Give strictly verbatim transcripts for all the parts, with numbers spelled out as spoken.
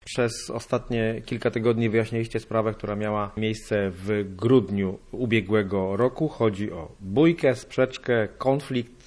Przez ostatnie kilka tygodni wyjaśniliście sprawę, która miała miejsce w grudniu ubiegłego roku. Chodzi o bójkę, sprzeczkę, konflikt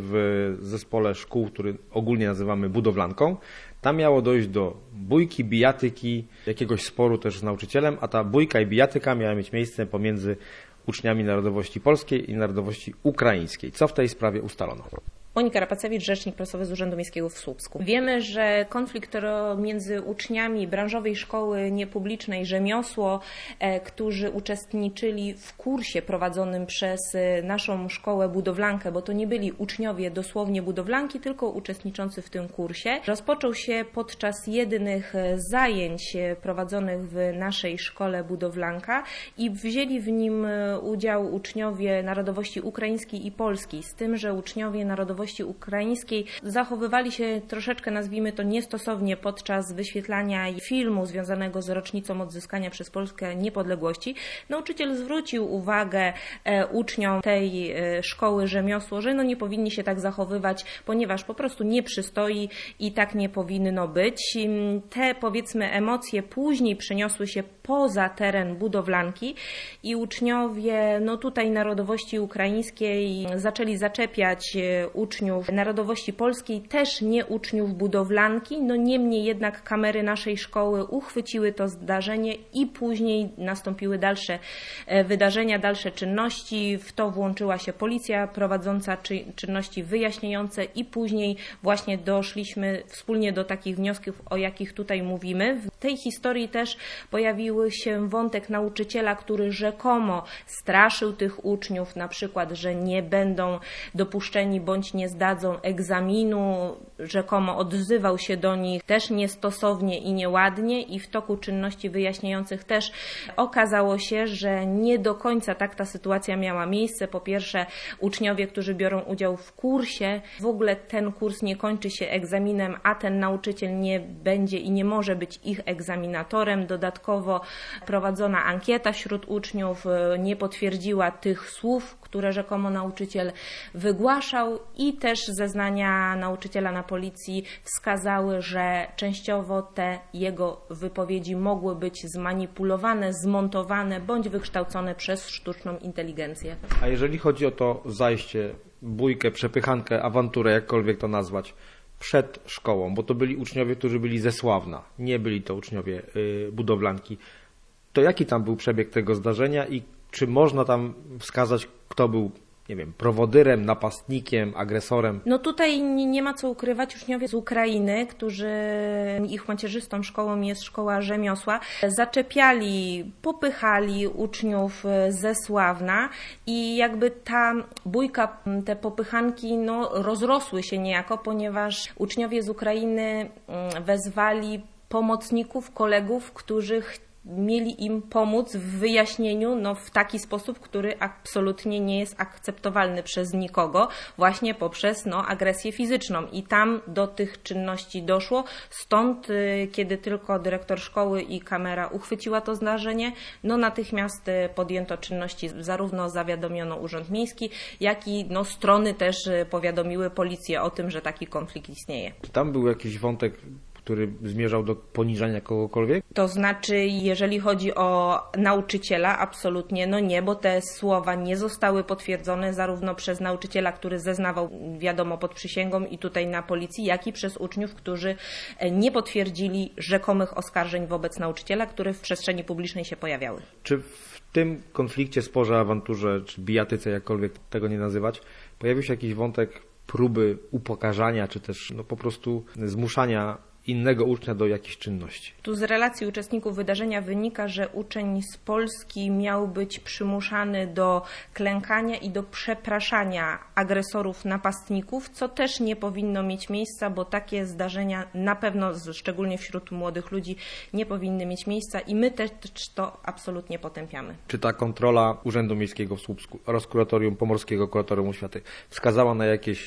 w zespole szkół, który ogólnie nazywamy budowlanką. Tam miało dojść do bójki, bijatyki, jakiegoś sporu też z nauczycielem, a ta bójka i bijatyka miała mieć miejsce pomiędzy uczniami narodowości polskiej i narodowości ukraińskiej. Co w tej sprawie ustalono? Monika Rapacewicz, rzecznik prasowy z Urzędu Miejskiego w Słupsku. Wiemy, że konflikt między uczniami branżowej szkoły niepublicznej Rzemiosło, którzy uczestniczyli w kursie prowadzonym przez naszą szkołę budowlankę, bo to nie byli uczniowie dosłownie budowlanki, tylko uczestniczący w tym kursie, rozpoczął się podczas jednych zajęć prowadzonych w naszej szkole budowlanka i wzięli w nim udział uczniowie narodowości ukraińskiej i polskiej, z tym, że uczniowie narodowości ukraińskiej zachowywali się troszeczkę, nazwijmy to, niestosownie podczas wyświetlania filmu związanego z rocznicą odzyskania przez Polskę niepodległości. Nauczyciel zwrócił uwagę e, uczniom tej e, szkoły Rzemiosło, że no nie powinni się tak zachowywać, ponieważ po prostu nie przystoi i tak nie powinno być. Te, powiedzmy, emocje później przeniosły się poza teren budowlanki i uczniowie, no tutaj narodowości ukraińskiej zaczęli zaczepiać uczniów narodowości polskiej, też nie uczniów budowlanki, no niemniej jednak kamery naszej szkoły uchwyciły to zdarzenie i później nastąpiły dalsze wydarzenia, dalsze czynności. W to włączyła się policja prowadząca czynności wyjaśniające i później właśnie doszliśmy wspólnie do takich wniosków, o jakich tutaj mówimy. W tej historii też pojawił się wątek nauczyciela, który rzekomo straszył tych uczniów, na przykład, że nie będą dopuszczeni bądź nie zdadzą egzaminu, rzekomo odzywał się do nich też niestosownie i nieładnie i w toku czynności wyjaśniających też okazało się, że nie do końca tak ta sytuacja miała miejsce. Po pierwsze, uczniowie, którzy biorą udział w kursie, w ogóle ten kurs nie kończy się egzaminem, a ten nauczyciel nie będzie i nie może być ich egzaminatorem. Dodatkowo prowadzona ankieta wśród uczniów nie potwierdziła tych słów, które rzekomo nauczyciel wygłaszał i też zeznania nauczyciela na policji wskazały, że częściowo te jego wypowiedzi mogły być zmanipulowane, zmontowane bądź wykształcone przez sztuczną inteligencję. A jeżeli chodzi o to zajście, bójkę, przepychankę, awanturę, jakkolwiek to nazwać, przed szkołą, bo to byli uczniowie, którzy byli ze Sławna, nie byli to uczniowie yy, budowlanki, to jaki tam był przebieg tego zdarzenia i czy można tam wskazać, kto był, nie wiem, prowodyrem, napastnikiem, agresorem? No tutaj nie ma co ukrywać, uczniowie z Ukrainy, którzy, ich macierzystą szkołą jest szkoła Rzemiosła, zaczepiali, popychali uczniów ze Sławna i jakby ta bójka, te popychanki no, rozrosły się niejako, ponieważ uczniowie z Ukrainy wezwali pomocników, kolegów, którzy mieli im pomóc w wyjaśnieniu no, w taki sposób, który absolutnie nie jest akceptowalny przez nikogo, właśnie poprzez no, agresję fizyczną. I tam do tych czynności doszło. Stąd, kiedy tylko dyrektor szkoły i kamera uchwyciła to zdarzenie, no natychmiast podjęto czynności. Zarówno zawiadomiono Urząd Miejski, jak i no, strony też powiadomiły policję o tym, że taki konflikt istnieje. Czy tam był jakiś wątek, który zmierzał do poniżania kogokolwiek? To znaczy, jeżeli chodzi o nauczyciela, absolutnie no nie, bo te słowa nie zostały potwierdzone zarówno przez nauczyciela, który zeznawał, wiadomo, pod przysięgą i tutaj na policji, jak i przez uczniów, którzy nie potwierdzili rzekomych oskarżeń wobec nauczyciela, które w przestrzeni publicznej się pojawiały. Czy w tym konflikcie, sporze, awanturze, czy bijatyce, jakkolwiek tego nie nazywać, pojawił się jakiś wątek próby upokarzania, czy też no, po prostu zmuszania innego ucznia do jakichś czynności? Tu z relacji uczestników wydarzenia wynika, że uczeń z Polski miał być przymuszany do klękania i do przepraszania agresorów, napastników, co też nie powinno mieć miejsca, bo takie zdarzenia na pewno, szczególnie wśród młodych ludzi, nie powinny mieć miejsca i my też to absolutnie potępiamy. Czy ta kontrola Urzędu Miejskiego w Słupsku oraz Kuratorium Pomorskiego Kuratorium Oświaty wskazała na jakieś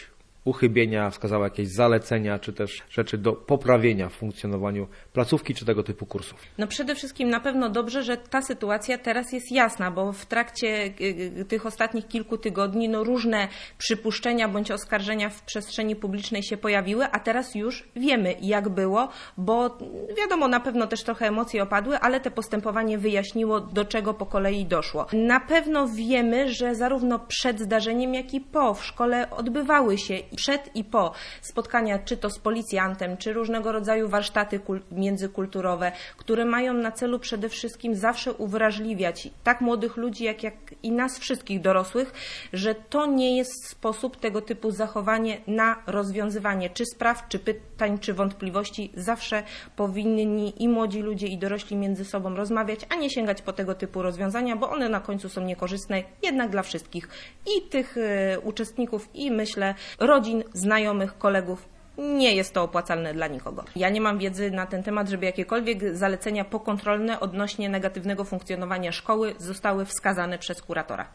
uchybienia, wskazała jakieś zalecenia, czy też rzeczy do poprawienia w funkcjonowaniu placówki, czy tego typu kursów? No przede wszystkim na pewno dobrze, że ta sytuacja teraz jest jasna, bo w trakcie tych ostatnich kilku tygodni no różne przypuszczenia bądź oskarżenia w przestrzeni publicznej się pojawiły, a teraz już wiemy, jak było, bo wiadomo, na pewno też trochę emocje opadły, ale te postępowanie wyjaśniło, do czego po kolei doszło. Na pewno wiemy, że zarówno przed zdarzeniem, jak i po w szkole odbywały się przed i po spotkania, czy to z policjantem, czy różnego rodzaju warsztaty międzykulturowe, które mają na celu przede wszystkim zawsze uwrażliwiać tak młodych ludzi, jak, jak i nas wszystkich dorosłych, że to nie jest sposób tego typu zachowanie na rozwiązywanie czy spraw, czy pytań, czy wątpliwości. Zawsze powinni i młodzi ludzie, i dorośli między sobą rozmawiać, a nie sięgać po tego typu rozwiązania, bo one na końcu są niekorzystne jednak dla wszystkich. I tych y, uczestników, i myślę rodzin, znajomych, kolegów. Nie jest to opłacalne dla nikogo. Ja nie mam wiedzy na ten temat, żeby jakiekolwiek zalecenia pokontrolne odnośnie negatywnego funkcjonowania szkoły zostały wskazane przez kuratora.